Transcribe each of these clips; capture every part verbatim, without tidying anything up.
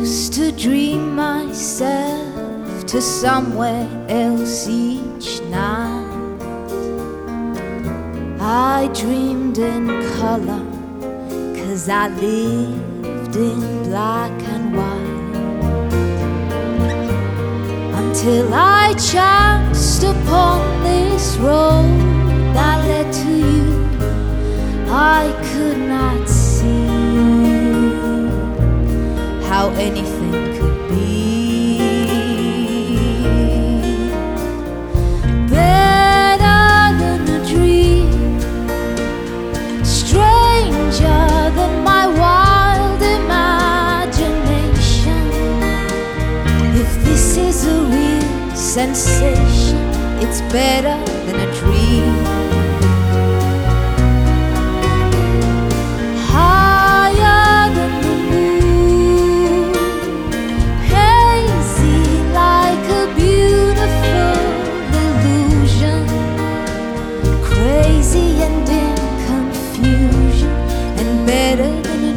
used to dream myself to somewhere else each night. I dreamed in color, 'cause I lived in black and white, until I chanced upon this road that led to you. I could not see how anything could be better than a dream, stranger than my wild imagination. If this is a real sensation, it's better than a dream. Better than a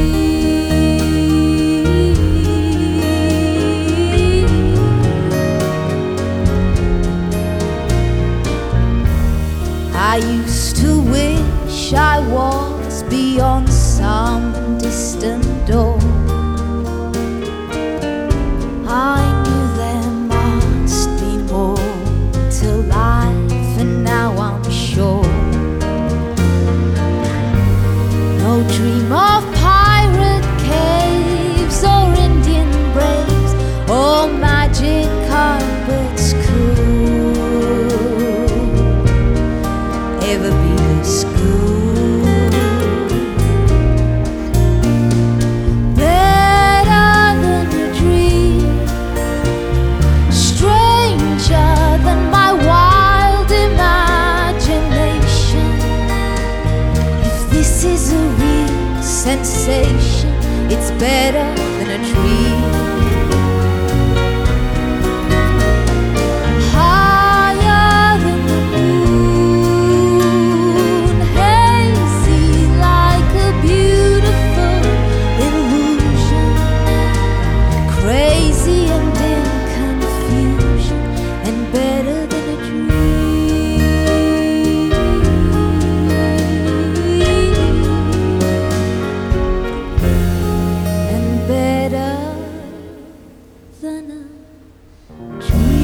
dream. I used to wish I was beyond some distant door. I knew there must be more to life, and now I'm sure. No dream of pirate caves or Indian braves or magic carpets could ever be this good. Better than a dream, stranger than my wild imagination. If this is a real sensation, it's better than a dream. Higher than the moon, hazy like a beautiful illusion, crazy and in confusion, and better than a dream. Better than a dream.